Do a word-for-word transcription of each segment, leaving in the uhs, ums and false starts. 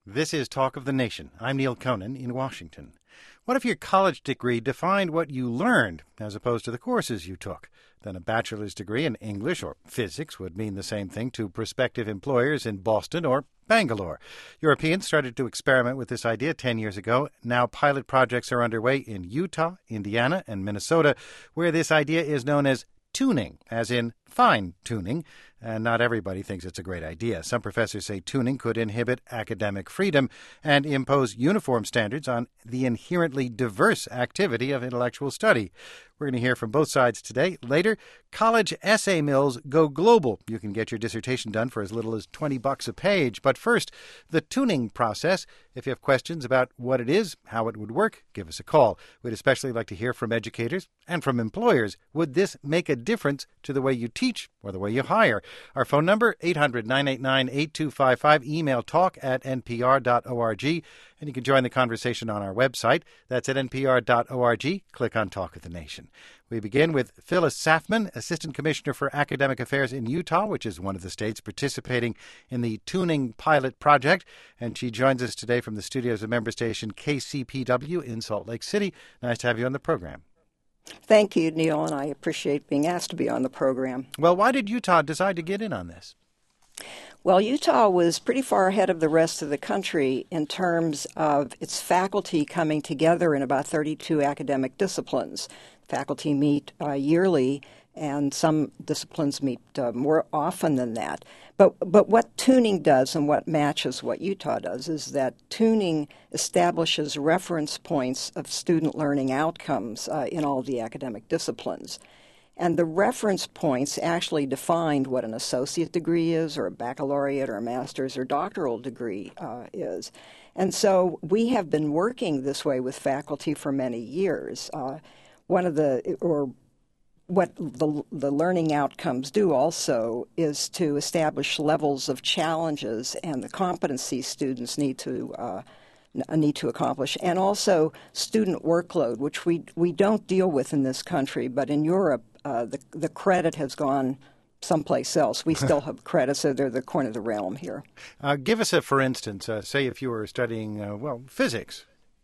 This is Talk of the Nation. I'm Neil Conan in Washington. What if your college degree defined what you learned as opposed to the courses you took? Then a bachelor's degree in English or physics would mean the same thing to prospective employers in Boston or Bangalore. Europeans started to experiment with this idea ten years ago. Now pilot projects are underway in Utah, Indiana, and Minnesota, where this idea is known as tuning, as in fine-tuning, and not everybody thinks it's a great idea. Some professors say tuning could inhibit academic freedom and impose uniform standards on the inherently diverse activity of intellectual study. We're going to hear from both sides today. Later, college essay mills go global. You can get your dissertation done for as little as twenty bucks a page. But first, the tuning process. If you have questions about what it is, how it would work, give us a call. We'd especially like to hear from educators and from employers. Would this make a difference to the way you teach or the way you hire? Our phone number, eight hundred, nine eight nine, eight two five five. Email talk at n p r dot org. And you can join the conversation on our website. That's at n p r dot org. Click on Talk of the Nation. We begin with Phyllis Safman, Assistant Commissioner for Academic Affairs in Utah, which is one of the states participating in the Tuning Pilot Project. And she joins us today from the studios of member station K C P W in Salt Lake City. Nice to have you on the program. Thank you, Neil, and I appreciate being asked to be on the program. Well, why did Utah decide to get in on this? Well, Utah was pretty far ahead of the rest of the country in terms of its faculty coming together in about thirty-two academic disciplines. Faculty meet uh, yearly, and some disciplines meet uh, more often than that. But but what tuning does and what matches what Utah does is that tuning establishes reference points of student learning outcomes uh, in all of the academic disciplines. And the reference points actually defined what an associate degree is, or a baccalaureate, or a master's or doctoral degree uh, is. And so we have been working this way with faculty for many years. Uh, one of the, or what the, the learning outcomes do also is to establish levels of challenges and the competencies students need to uh, need to accomplish, and also student workload, which we we don't deal with in this country, but in Europe, uh, the the credit has gone someplace else. We still have credit, so they're the corner of the realm here. Uh, give us a, for instance, uh, say if you were studying, uh, well, physics.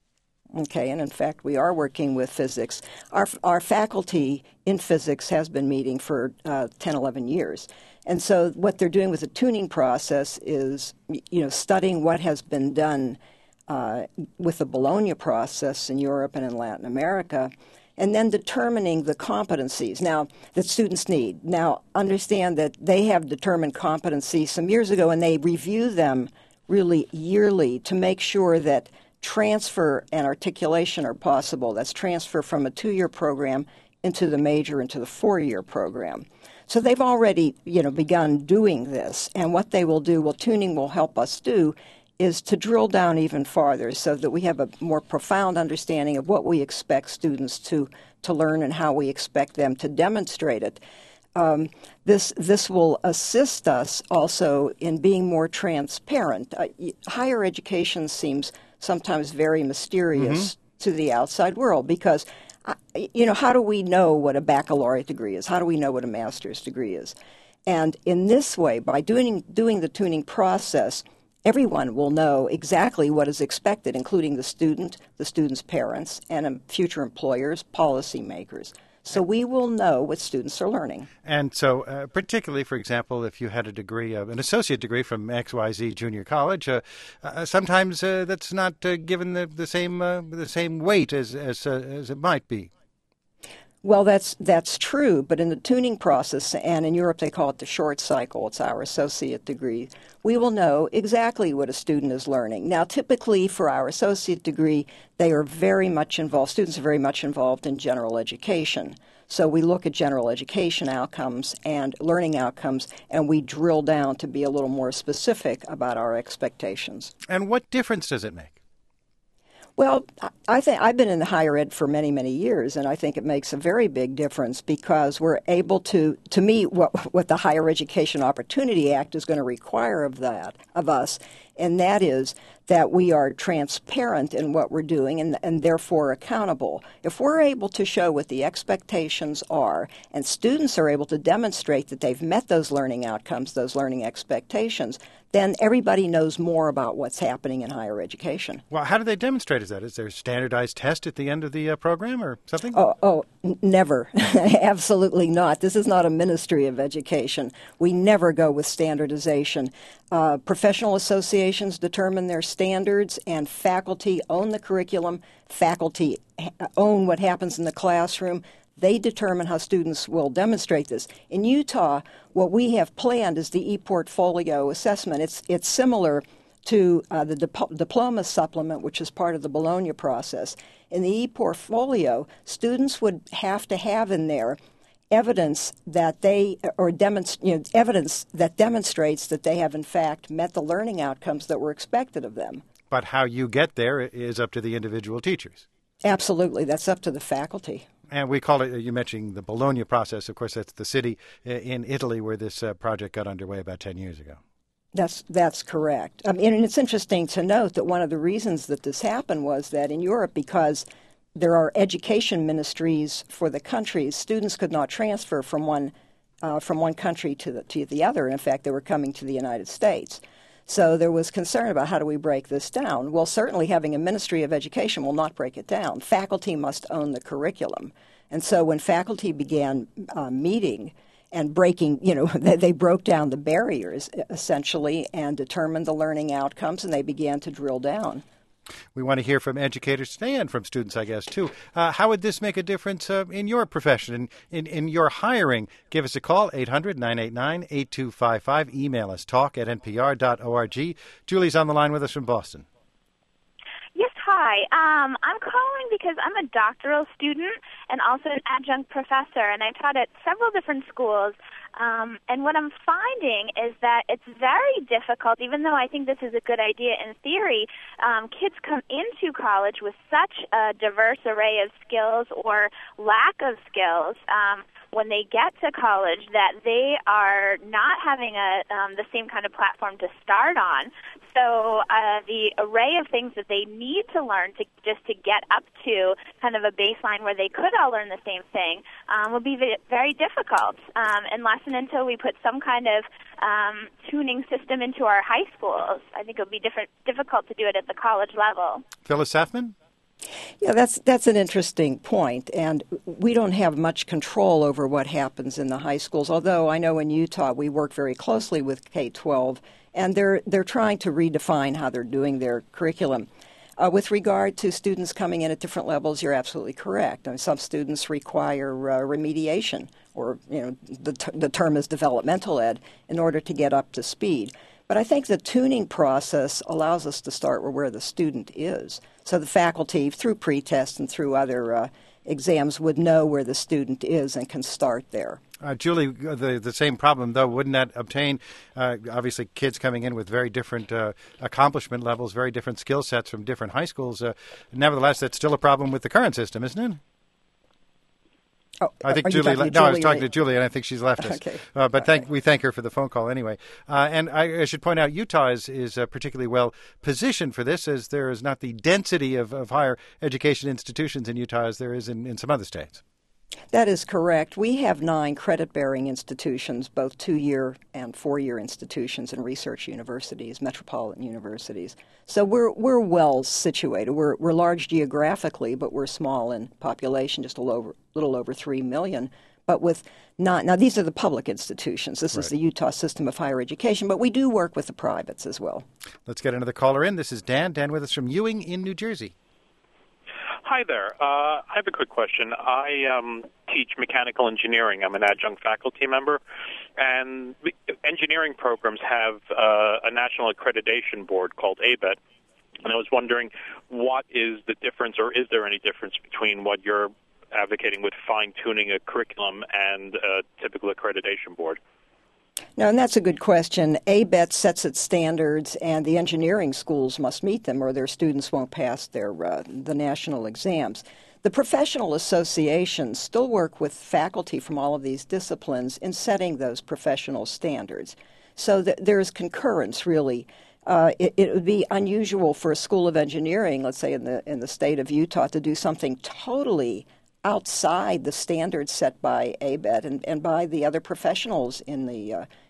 Okay, and in fact, we are working with physics. Our our faculty in physics has been meeting for uh, ten, eleven years. And so what they're doing with the tuning process is, you know, studying what has been done Uh, with the Bologna process in Europe and in Latin America, and then determining the competencies now that students need. Now, understand that they have determined competencies some years ago, and they review them really yearly to make sure that transfer and articulation are possible. That's transfer from a two-year program into the major, into the four-year program. So they've already, you know, begun doing this, and what they will do, what tuning will help us do, is to drill down even farther so that we have a more profound understanding of what we expect students to, to learn and how we expect them to demonstrate it. Um, this this will assist us also in being more transparent. Uh, higher education seems sometimes very mysterious mm-hmm. to the outside world because, uh, you know, how do we know what a baccalaureate degree is? How do we know what a master's degree is? And in this way, by doing doing the tuning process, everyone will know exactly what is expected, including the student, the student's parents, and um, future employers, policymakers. So we will know what students are learning. And so uh, particularly, for example, if you had a degree, uh, an associate degree from X Y Z Junior College, uh, uh, sometimes uh, that's not uh, given the, the same uh, the same weight as as, uh, as it might be. Well, that's that's true, but in the tuning process, and in Europe they call it the short cycle, it's our associate degree, we will know exactly what a student is learning. Now, typically for our associate degree, they are very much involved, students are very much involved in general education. So we look at general education outcomes and learning outcomes, and we drill down to be a little more specific about our expectations. And what difference does it make? Well, I think I've been in higher ed for many, many years, and I think it makes a very big difference because we're able to, to me, what what the Higher Education Opportunity Act is going to require of that of us, and that is that we are transparent in what we're doing and, and therefore accountable. If we're able to show what the expectations are, and students are able to demonstrate that they've met those learning outcomes, those learning expectations, then everybody knows more about what's happening in higher education. Well, how do they demonstrate is that? Is there a standardized test at the end of the uh, program or something? Oh, oh n- never. Absolutely not. This is not a Ministry of Education. We never go with standardization. Uh, professional associations determine their standards, and faculty own the curriculum. Faculty own what happens in the classroom. They determine how students will demonstrate this. In Utah, what we have planned is the e-portfolio assessment. It's it's similar to uh, the dip- diploma supplement, which is part of the Bologna process. In the e-portfolio, students would have to have in there evidence that they or demonst- you know, evidence that demonstrates that they have in fact met the learning outcomes that were expected of them. But how you get there is up to the individual teachers. Absolutely, that's up to the faculty. And we call it, you mentioned the Bologna process. Of course, that's the city in Italy where this uh, project got underway about ten years ago. That's that's correct. I mean, and it's interesting to note that one of the reasons that this happened was that in Europe, because there are education ministries for the countries, students could not transfer from one uh, from one country to the to the other. And in fact, they were coming to the United States. So there was concern about how do we break this down. Well, certainly having a Ministry of Education will not break it down. Faculty must own the curriculum. And so when faculty began uh, meeting and breaking, you know, they, they broke down the barriers essentially and determined the learning outcomes, and they began to drill down. We want to hear from educators today and from students, I guess, too. Uh, how would this make a difference uh, in your profession, in, in, in your hiring? Give us a call, eight hundred, nine eight nine, eight two five five. Email us, talk at n p r dot org. Julie's on the line with us from Boston. Yes, hi. Um, I'm calling because I'm a doctoral student and also an adjunct professor, and I taught at several different schools. Um, and what I'm finding is that it's very difficult, even though I think this is a good idea in theory. Um, kids come into college with such a diverse array of skills or lack of skills um, when they get to college that they are not having a um, the same kind of platform to start on. So uh, the array of things that they need to learn to just to get up to kind of a baseline where they could all learn the same thing um, will be very difficult um, unless and until we put some kind of um, tuning system into our high schools. I think it would be different, difficult to do it at the college level. Phyllis Safman? Yeah, that's that's an interesting point, and we don't have much control over what happens in the high schools, although I know in Utah we work very closely with K twelve, and they're they're trying to redefine how they're doing their curriculum. Uh, with regard to students coming in at different levels, you're absolutely correct. I mean, some students require uh, remediation, or you know, the, t- the term is developmental ed, in order to get up to speed. But I think the tuning process allows us to start where the student is. So the faculty, through pretest and through other uh, exams, would know where the student is and can start there. Uh, Julie, the the same problem, though, wouldn't that obtain, uh, obviously, kids coming in with very different uh, accomplishment levels, very different skill sets from different high schools. Uh, nevertheless, that's still a problem with the current system, isn't it? Oh, I think Julie. Le- no, Julie I was talking or... to Julie, and I think she's left us. Okay. Uh, but thank, right. we thank her for the phone call anyway. Uh, and I, I should point out, Utah is, is uh, particularly well positioned for this, as there is not the density of, of higher education institutions in Utah as there is in, in some other states. That is correct. We have nine credit-bearing institutions, both two-year and four-year institutions, and research universities, metropolitan universities. So we're we're well situated. We're we're large geographically, but we're small in population, just a little over, little over three million. But with not now, these are the public institutions. This right. is the Utah system of higher education, but we do work with the privates as well. Let's get another caller in. This is Dan. Dan with us from Ewing in New Jersey. Hi there. Uh, I have a quick question. I um, teach mechanical engineering. I'm an adjunct faculty member, and engineering programs have uh, a national accreditation board called A B E T, and I was wondering what is the difference, or is there any difference between what you're advocating with fine-tuning a curriculum and a typical accreditation board? No, and that's a good question. A B E T sets its standards, and the engineering schools must meet them, or their students won't pass their uh, the national exams. The professional associations still work with faculty from all of these disciplines in setting those professional standards. So th- there's concurrence, really. Uh, it, it would be unusual for a school of engineering, let's say in the in the state of Utah, to do something totally outside the standards set by A B E T and, and by the other professionals in the uh,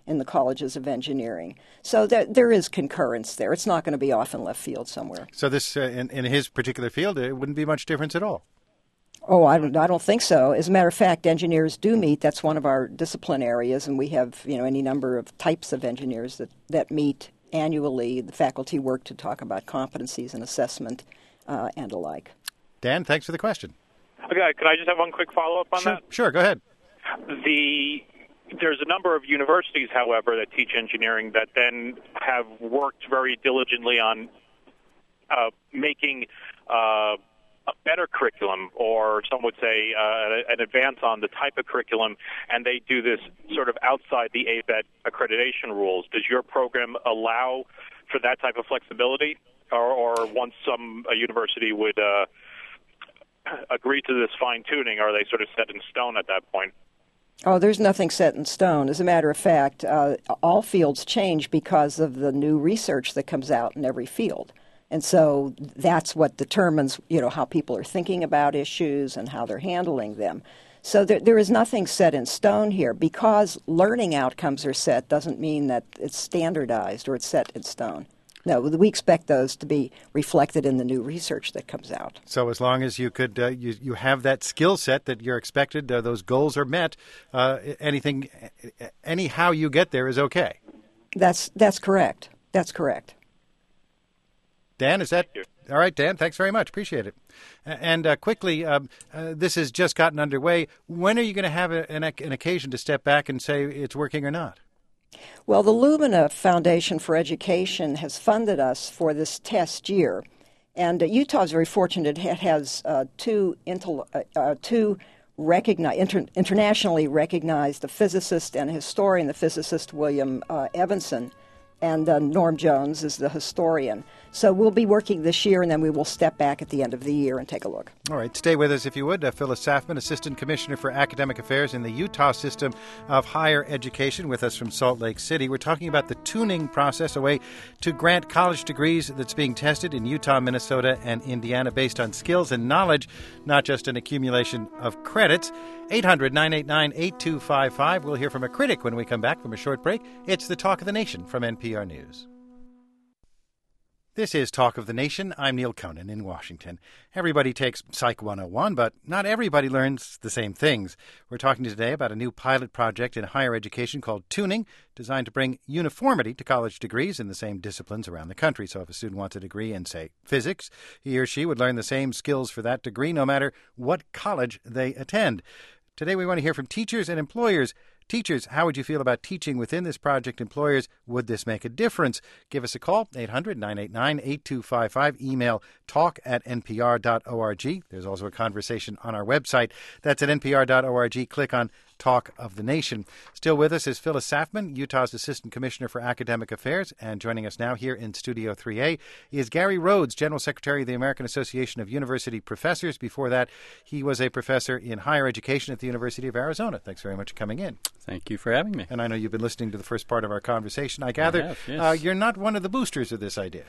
in the colleges of engineering. So there, there is concurrence there. It's not going to be off in left field somewhere. So this, uh, in, in his particular field, it wouldn't be much difference at all. Oh, I don't, I don't think so. As a matter of fact, engineers do meet. That's one of our discipline areas, and we have, you know, any number of types of engineers that, that meet annually. The faculty work to talk about competencies and assessment uh, and alike. Dan, thanks for the question. Okay, could I just have one quick follow-up on Sure, that? sure, go ahead. The There's a number of universities, however, that teach engineering that then have worked very diligently on uh, making uh, a better curriculum, or some would say uh, an advance on the type of curriculum, and they do this sort of outside the A B E T accreditation rules. Does your program allow for that type of flexibility, or, or once some a university would uh, agree to this fine-tuning, are they sort of set in stone at that point? Oh, there's nothing set in stone. As a matter of fact, uh, all fields change because of the new research that comes out in every field. And so that's what determines, you know, how people are thinking about issues and how they're handling them. So there, there is nothing set in stone here. Because learning outcomes are set doesn't mean that it's standardized or it's set in stone. No, we expect those to be reflected in the new research that comes out. So as long as you could, uh, you you have that skill set that you're expected, uh, those goals are met. Uh, anything, anyhow you get there is okay. That's that's correct. That's correct. Dan, is that all right? Dan, thanks very much. Appreciate it. And uh, quickly, um, uh, this has just gotten underway. When are you going to have a, an, an occasion to step back and say it's working or not? Well, the Lumina Foundation for Education has funded us for this test year, and uh, Utah is very fortunate. It has uh, two, intel- uh, uh, two recogni- inter- internationally recognized, a physicist and a historian, the physicist William uh, Evanson, and uh, Norm Jones is the historian. So we'll be working this year, and then we will step back at the end of the year and take a look. All right. Stay with us, if you would. Uh, Phyllis Safman, Assistant Commissioner for Academic Affairs in the Utah System of Higher Education, with us from Salt Lake City. We're talking about the tuning process, a way to grant college degrees that's being tested in Utah, Minnesota, and Indiana based on skills and knowledge, not just an accumulation of credits. eight hundred, nine eight nine, eight two five five. We'll hear from a critic when we come back from a short break. It's the Talk of the Nation from N P R News. This is Talk of the Nation. I'm Neil Conan in Washington. Everybody takes Psych one oh one, but not everybody learns the same things. We're talking today about a new pilot project in higher education called Tuning, designed to bring uniformity to college degrees in the same disciplines around the country. So if a student wants a degree in, say, physics, he or she would learn the same skills for that degree no matter what college they attend. Today we want to hear from teachers and employers. Teachers, how would you feel about teaching within this project? Employers, would this make a difference? Give us a call, eight hundred, nine eight nine, eight two five five. Email talk at n p r dot org. There's also a conversation on our website. That's at n p r dot org. Click on Talk of the Nation. Still with us is Phyllis Safman, Utah's Assistant Commissioner for Academic Affairs. And joining us now here in Studio three A is Gary Rhodes, General Secretary of the American Association of University Professors. Before that, he was a professor in higher education at the University of Arizona. Thanks very much for coming in. Thank you for having me. And I know you've been listening to the first part of our conversation. I gather I have, yes. uh, you're not one of the boosters of this idea.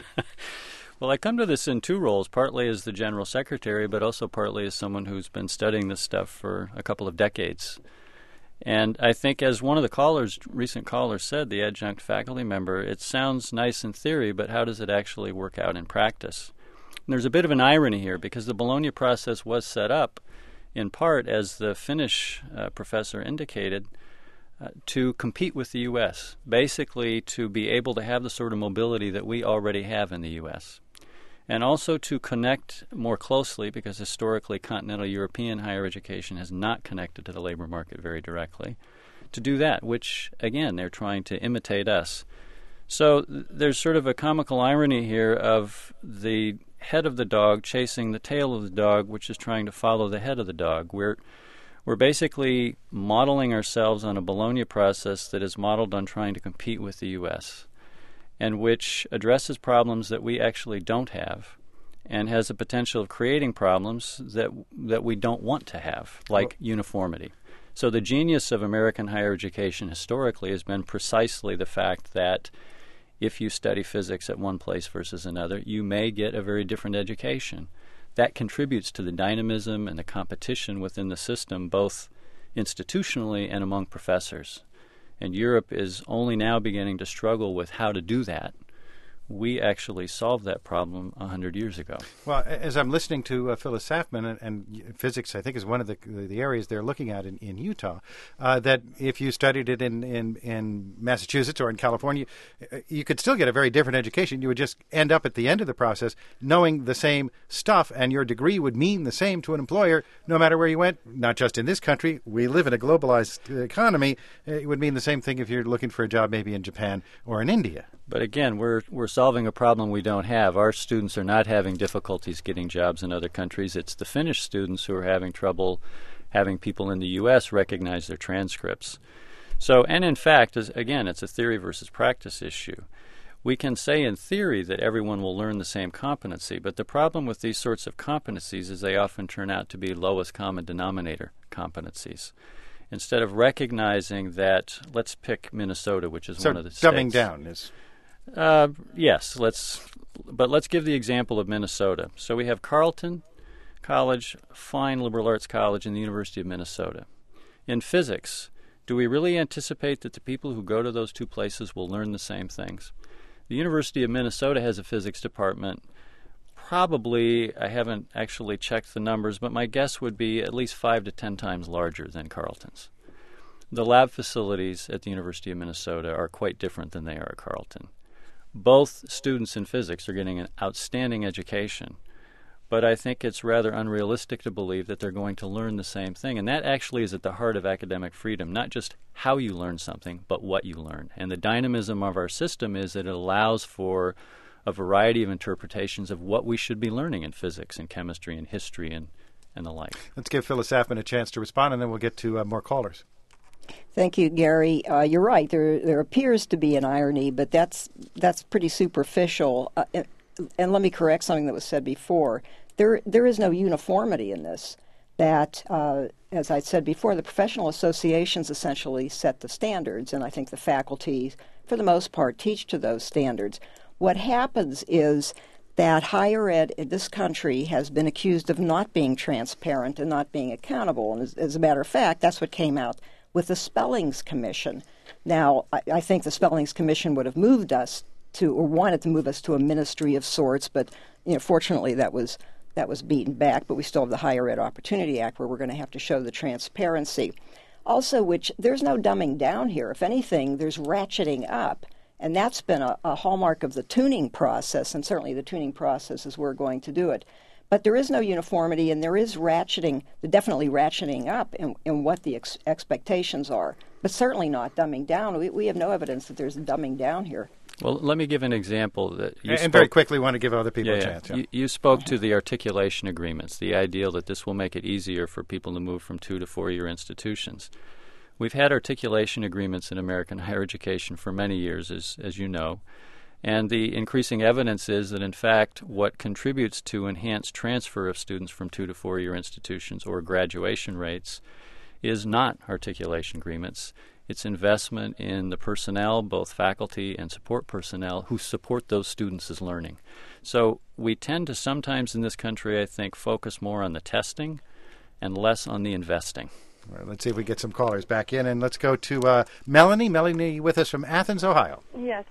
Well, I come to this in two roles, partly as the General Secretary, but also partly as someone who's been studying this stuff for a couple of decades. And I think, as one of the callers, recent callers said, the adjunct faculty member, it sounds nice in theory, but how does it actually work out in practice? And there's a bit of an irony here, because the Bologna process was set up, in part, as the Finnish uh, professor indicated, uh, to compete with the U S, basically to be able to have the sort of mobility that we already have in the U S, and also to connect more closely, because historically continental European higher education has not connected to the labor market very directly, to do that, which, again, they're trying to imitate us. So th- there's sort of a comical irony here of the head of the dog chasing the tail of the dog, which is trying to follow the head of the dog. We're we're basically modeling ourselves on a Bologna process that is modeled on trying to compete with the U S, and which addresses problems that we actually don't have, and has the potential of creating problems that that we don't want to have, like well, uniformity. So the genius of American higher education historically has been precisely the fact that if you study physics at one place versus another, you may get a very different education. That contributes to the dynamism and the competition within the system, both institutionally and among professors. and Europe is only now beginning to struggle with how to do that. We actually solved that problem one hundred years ago. Well, as I'm listening to uh, Phyllis Saffman, and, and physics, I think, is one of the the areas they're looking at in, in Utah, uh, that if you studied it in, in, in Massachusetts or in California, you could still get a very different education. You would just end up at the end of the process knowing the same stuff, and your degree would mean the same to an employer no matter where you went, not just in this country. We live in a globalized economy. It would mean the same thing if you're looking for a job maybe in Japan or in India. But again, we're we're solving a problem we don't have. Our students are not having difficulties getting jobs in other countries. It's the Finnish students who are having trouble having people in the U S recognize their transcripts. So, and in fact, as, again, it's a theory versus practice issue. We can say in theory that everyone will learn the same competency, but the problem with these sorts of competencies is they often turn out to be lowest common denominator competencies. Instead of recognizing that, let's pick Minnesota, which is so one of the states. So dumbing down is... Uh, yes, let's, but let's give the example of Minnesota. So we have Carleton College, fine liberal arts college, and the University of Minnesota. In physics, do we really anticipate that the people who go to those two places will learn the same things? The University of Minnesota has a physics department. Probably, I haven't actually checked the numbers, but my guess would be at least five to ten times larger than Carleton's. The lab facilities at the University of Minnesota are quite different than they are at Carleton. Both students in physics are getting an outstanding education, but I think it's rather unrealistic to believe that they're going to learn the same thing. And that actually is at the heart of academic freedom, not just how you learn something, but what you learn. And the dynamism of our system is that it allows for a variety of interpretations of what we should be learning in physics and chemistry and history and, and the like. Let's give Phyllis Saffman a chance to respond, and then we'll get to uh, more callers. Thank you, Gary. Uh, you're right. There there appears to be an irony, but that's that's pretty superficial. Uh, and, and let me correct something that was said before. There there is no uniformity in this. That, uh, as I said before, the professional associations essentially set the standards, and I think the faculty, for the most part, teach to those standards. What happens is that higher ed in this country has been accused of not being transparent and not being accountable. And as, as a matter of fact, that's what came out with the Spellings Commission. Now, I, I think the Spellings Commission would have moved us to, or wanted to move us to a ministry of sorts, but you know, fortunately that was that was beaten back. But we still have the Higher Ed Opportunity Act, where we're going to have to show the transparency. Also, which there's no dumbing down here. If anything, there's ratcheting up. And that's been a, a hallmark of the tuning process, and certainly the tuning process is we're going to do it. But there is no uniformity, and there is ratcheting, definitely ratcheting up in, in what the ex- expectations are, but certainly not dumbing down. We, we have no evidence that there's dumbing down here. Well, let me give an example. That you and spoke, very quickly want to give other people yeah, a chance. Yeah. Yeah. You, you spoke to the articulation agreements, the ideal that this will make it easier for people to move from two to four-year institutions. We've had articulation agreements in American higher education for many years, as, as you know. And the increasing evidence is that, in fact, what contributes to enhanced transfer of students from two to four-year institutions or graduation rates is not articulation agreements. It's investment in the personnel, both faculty and support personnel, who support those students' learning. So we tend to sometimes in this country, I think, focus more on the testing and less on the investing. All right, let's see if we get some callers back in, and let's go to uh, Melanie. Melanie with us from Athens, Ohio. Yes.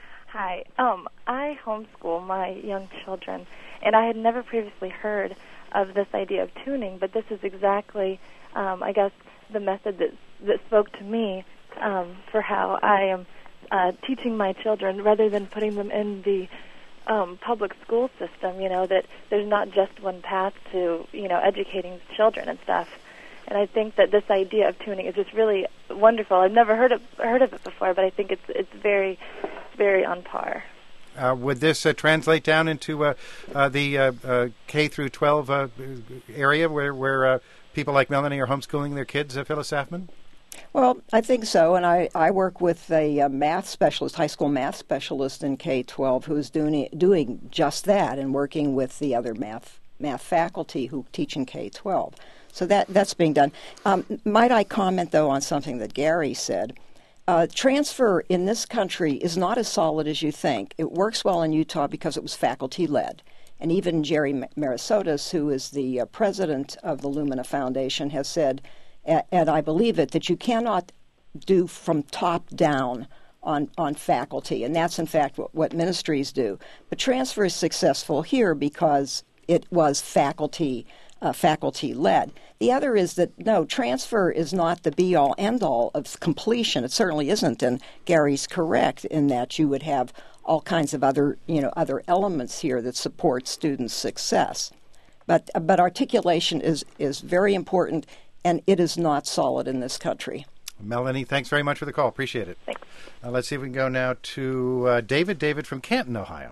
Hi. Um, I homeschool my young children, and I had never previously heard of this idea of tuning, but this is exactly, um, I guess, the method that that spoke to me um, for how I am uh, teaching my children rather than putting them in the um, public school system, you know, that there's not just one path to, you know, educating children and stuff. And I think that this idea of tuning is just really wonderful. I've never heard of heard of it before, but I think it's it's very, very on par. Uh, would this uh, translate down into uh, uh, the uh, uh, K through twelve uh, area where where uh, people like Melanie are homeschooling their kids, uh, Phyllis Saffman? Well, I think so, and I, I work with a, a math specialist, high school math specialist in K twelve who's doing doing just that and working with the other math math faculty who teach in K twelve. So that that's being done. Um, might I comment, though, on something that Gary said? Uh, transfer in this country is not as solid as you think. It works well in Utah because it was faculty-led. And even Jerry Marasotis, who is the uh, president of the Lumina Foundation, has said, and I believe it, that you cannot do from top down on, on faculty, and that's in fact what, what ministries do. But transfer is successful here because it was faculty uh, faculty led. The other is that no, transfer is not the be all end all of completion. It certainly isn't, and Gary's correct in that you would have all kinds of other you know other elements here that support students' success. But but articulation is is very important, and it is not solid in this country. Melanie, thanks very much for the call. Appreciate it. Thanks. Uh, let's see if we can go now to uh, David. David from Canton, Ohio.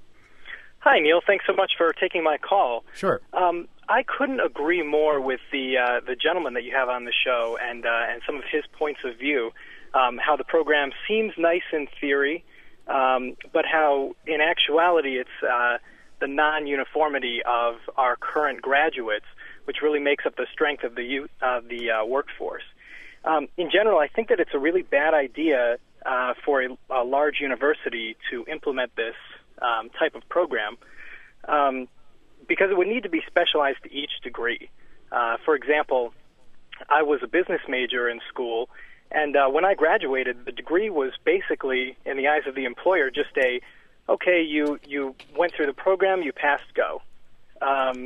Hi, Neil. Thanks so much for taking my call. Sure. Um, I couldn't agree more with the uh, the gentleman that you have on the show and uh, and some of his points of view. Um, how the program seems nice in theory, um, but how in actuality it's uh, the non-uniformity of our current graduates, which really makes up the strength of the youth, uh, the uh, workforce. Um, in general, I think that it's a really bad idea uh, for a, a large university to implement this um, type of program um, because it would need to be specialized to each degree. Uh, for example, I was a business major in school, and uh, when I graduated, the degree was basically, in the eyes of the employer, just a, okay, you, you went through the program, you passed, go. Um,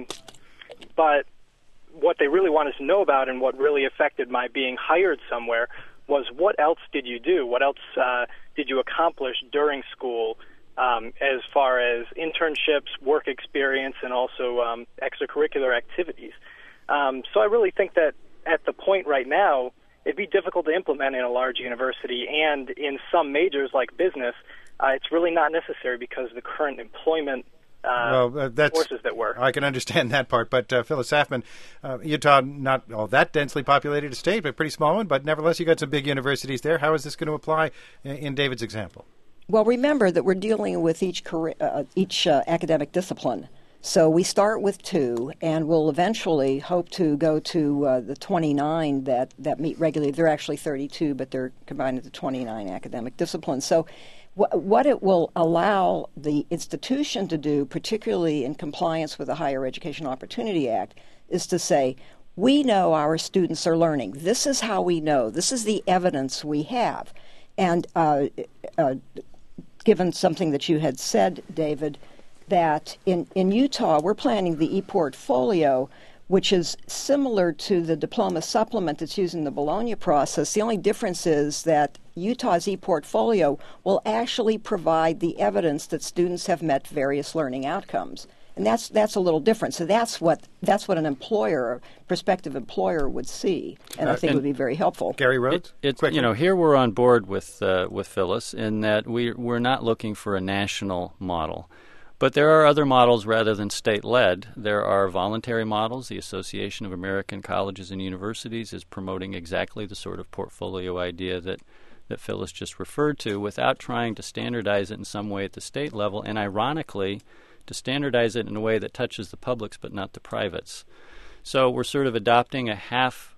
but what they really wanted to know about and what really affected my being hired somewhere was what else did you do? What else uh, did you accomplish during school um, as far as internships, work experience, and also um, extracurricular activities? Um, so I really think that at the point right now, it'd be difficult to implement in a large university, and in some majors like business, uh, it's really not necessary because the current employment Uh, well, uh, that's, forces that were. I can understand that part, but uh, Phyllis Saffman, uh, Utah, not all that densely populated a state, but a pretty small one, but nevertheless you got some big universities there. How is this going to apply in, in David's example? Well, remember that we're dealing with each career, uh, each uh, academic discipline. So we start with two, and we'll eventually hope to go to uh, the twenty-nine that, that meet regularly. They're actually thirty-two, but they're combined into twenty-nine academic disciplines. So what it will allow the institution to do, particularly in compliance with the Higher Education Opportunity Act, is to say, we know our students are learning. This is how we know. This is the evidence we have. And uh, uh, given something that you had said, David, that in, in Utah, we're planning the e-portfolio, which is similar to the diploma supplement that's used in the Bologna process. The only difference is that Utah's e-portfolio will actually provide the evidence that students have met various learning outcomes. And that's that's a little different. So that's what that's what an employer, a prospective employer, would see, and uh, I think and would be very helpful. Gary Rhodes, it, it, you know, here we're on board with uh, with Phyllis in that we we're not looking for a national model. But there are other models rather than state-led. There are voluntary models. The Association of American Colleges and Universities is promoting exactly the sort of portfolio idea that, that Phyllis just referred to without trying to standardize it in some way at the state level, and ironically, to standardize it in a way that touches the publics but not the privates. So we're sort of adopting a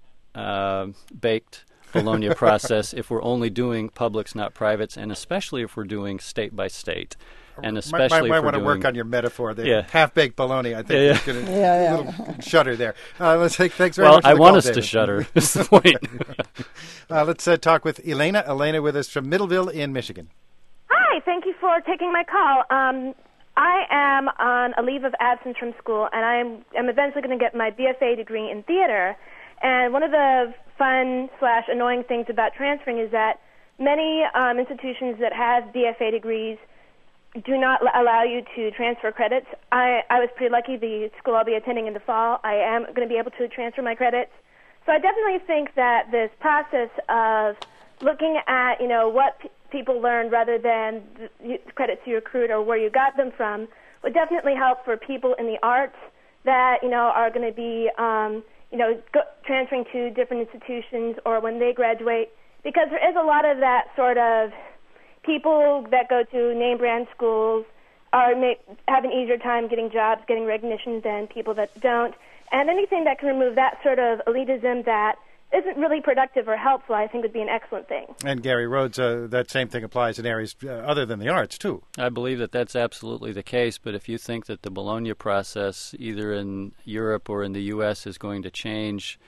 half-baked uh, Bologna process if we're only doing publics, not privates, and especially if we're doing state-by-state. And especially might, might for want to doing, work on your metaphor there. Yeah. Half-baked bologna, I think. Yeah, yeah. It's gonna, Yeah, yeah. A little shudder there. Uh, let's take, thanks very well, much for I the want call, us David. to shudder, is the point. uh, let's uh, talk with Elena. Elena with us from Middleville in Michigan. Hi, thank you for taking my call. Um, I am on a leave of absence from school, and I'm, I'm eventually going to get my B F A degree in theater. And one of the fun slash annoying things about transferring is that many um, institutions that have B F A degrees do not l- allow you to transfer credits. I, I was pretty lucky. The school I'll be attending in the fall, I am going to be able to transfer my credits. So I definitely think that this process of looking at, you know, what p- people learned rather than the credits you accrued or where you got them from would definitely help for people in the arts that, you know, are going to be, um, you know, go- transferring to different institutions or when they graduate, because there is a lot of that sort of people that go to name brand schools are may, have an easier time getting jobs, getting recognition than people that don't. And anything that can remove that sort of elitism that isn't really productive or helpful, I think would be an excellent thing. And Gary Rhodes, uh, that same thing applies in areas uh, other than the arts, too. I believe that that's absolutely the case, but if you think that the Bologna process, either in Europe or in the U S, is going to change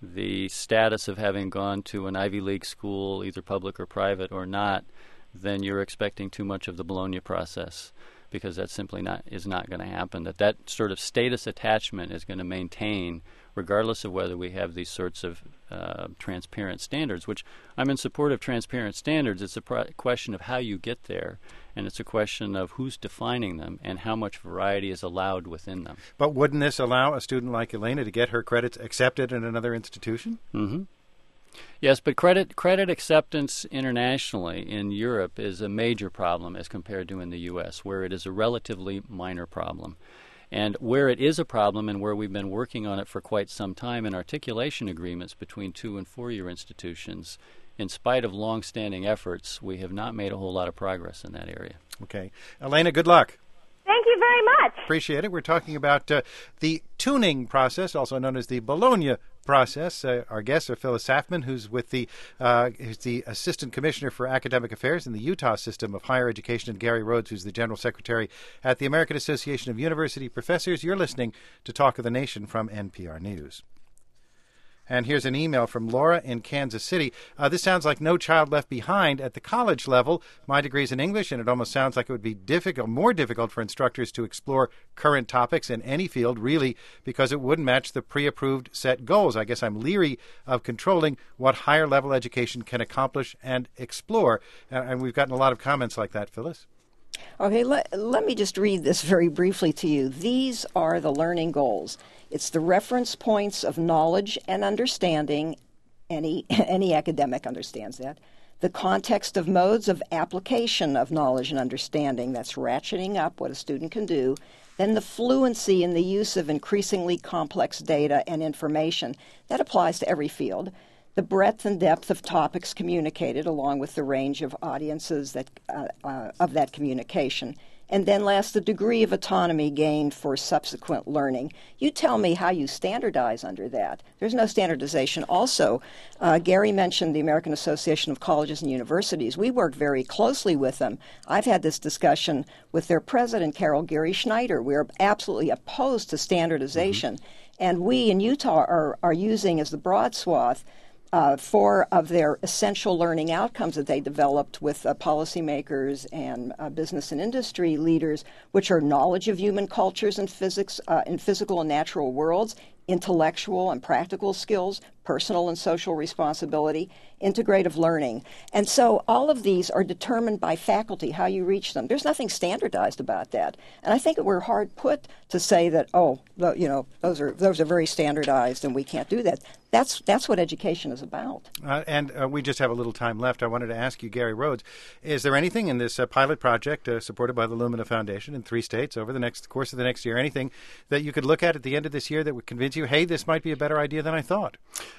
the status of having gone to an Ivy League school, either public or private or not, then you're expecting too much of the Bologna process, because that simply not is not going to happen. That that sort of status attachment is going to maintain regardless of whether we have these sorts of uh, transparent standards, which I'm in support of transparent standards. It's a pro- question of how you get there, and it's a question of who's defining them and how much variety is allowed within them. But wouldn't this allow a student like Elena to get her credits accepted in another institution? Mm-hmm. Yes, but credit credit acceptance internationally in Europe is a major problem as compared to in the U S, where it is a relatively minor problem. And where it is a problem, and where we've been working on it for quite some time in articulation agreements between two- and four-year institutions, in spite of long-standing efforts, we have not made a whole lot of progress in that area. Okay. Elena, good luck. Thank you very much. Appreciate it. We're talking about uh, the tuning process, also known as the Bologna process. Uh, our guests are Phyllis Saffman, who's with the uh, who's the Assistant Commissioner for Academic Affairs in the Utah System of Higher Education, and Gary Rhodes, who's the General Secretary at the American Association of University Professors. You're listening to Talk of the Nation from N P R News. And here's an email from Laura in Kansas City. Uh, this sounds like No Child Left Behind at the college level. My degree is in English, and it almost sounds like it would be difficult, more difficult for instructors to explore current topics in any field, really, because it wouldn't match the pre-approved set goals. I guess I'm leery of controlling what higher level education can accomplish and explore. Uh, and we've gotten a lot of comments like that, Phyllis. Okay, let, let me just read this very briefly to you. These are the learning goals. It's the reference points of knowledge and understanding. Any, any academic understands that. The context of modes of application of knowledge and understanding. That's ratcheting up what a student can do. Then the fluency in the use of increasingly complex data and information. That applies to every field. The breadth and depth of topics communicated, along with the range of audiences that uh, uh, of that communication. And then last, the degree of autonomy gained for subsequent learning. You tell me how you standardize under that. There's no standardization. Also, uh, Gary mentioned the American Association of Colleges and Universities. We work very closely with them. I've had this discussion with their president, Carol Gary Schneider. We're absolutely opposed to standardization. Mm-hmm. And we in Utah are, are using as the broad swath Uh, four of their essential learning outcomes that they developed with uh, policymakers and uh, business and industry leaders, which are knowledge of human cultures and physics uh, in physical and natural worlds, intellectual and practical skills, personal and social responsibility, integrative learning. And so all of these are determined by faculty, how you reach them. There's nothing standardized about that. And I think that we're hard put to say that, oh, you know, those are those are very standardized and we can't do that. That's that's what education is about. Uh, and uh, we just have a little time left. I wanted to ask you, Gary Rhodes, is there anything in this uh, pilot project uh, supported by the Lumina Foundation in three states over the next course of the next year, anything that you could look at at the end of this year that would convince you, hey, this might be a better idea than I thought?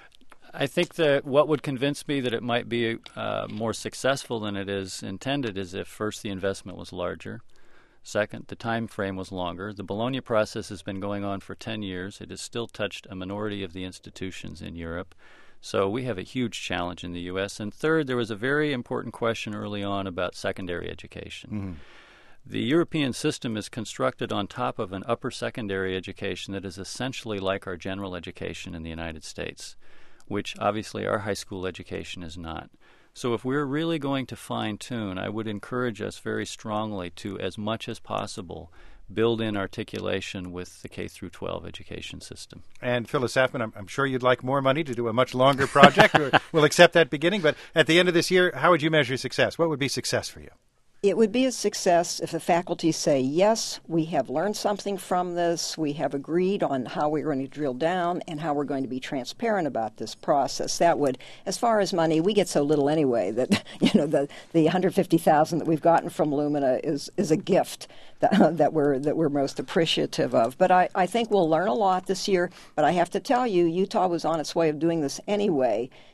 I think that what would convince me that it might be uh, more successful than it is intended is if, first, the investment was larger. Second, the time frame was longer. The Bologna process has been going on for ten years. It has still touched a minority of the institutions in Europe. So we have a huge challenge in the U S. And third, there was a very important question early on about secondary education. Mm-hmm. The European system is constructed on top of an upper secondary education that is essentially like our general education in the United States, which obviously our high school education is not. So if we're really going to fine-tune, I would encourage us very strongly to, as much as possible, build in articulation with the K through twelve education system. And Phyllis Saffman, I'm, I'm sure you'd like more money to do a much longer project. We'll accept that beginning. But at the end of this year, how would you measure success? What would be success for you? It would be a success if the faculty say, yes, we have learned something from this, we have agreed on how we're going to drill down and how we're going to be transparent about this process. That would, as far as money, we get so little anyway that, you know, the, the one hundred fifty thousand dollars that we've gotten from Lumina is, is a gift that, uh, that we're that we're most appreciative of. But I, I think we'll learn a lot this year, but I have to tell you, Utah was on its way of doing this anyway.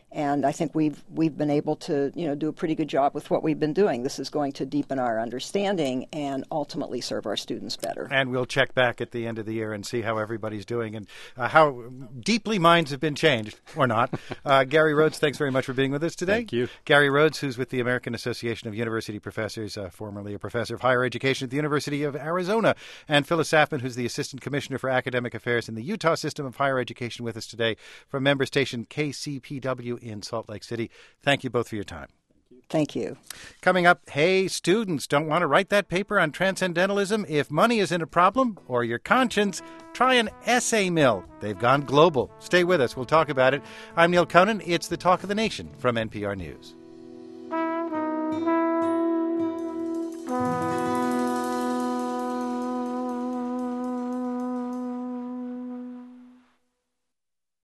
And I think we've we've been able to, you know, do a pretty good job with what we've been doing. This is going to deepen our understanding and ultimately serve our students better. And we'll check back at the end of the year and see how everybody's doing and uh, how deeply minds have been changed, or not. Uh, Gary Rhodes, thanks very much for being with us today. Thank you. Gary Rhodes, who's with the American Association of University Professors, uh, formerly a professor of higher education at the University of Arizona, and Phyllis Safman, who's the Assistant Commissioner for Academic Affairs in the Utah System of Higher Education, with us today from member station K C P W in Salt Lake City. Thank you both for your time. Thank you. Coming up, hey, students, don't want to write that paper on transcendentalism? If money isn't a problem, or your conscience, try an essay mill. They've gone global. Stay with us. We'll talk about it. I'm Neil Conan. It's the Talk of the Nation from N P R News.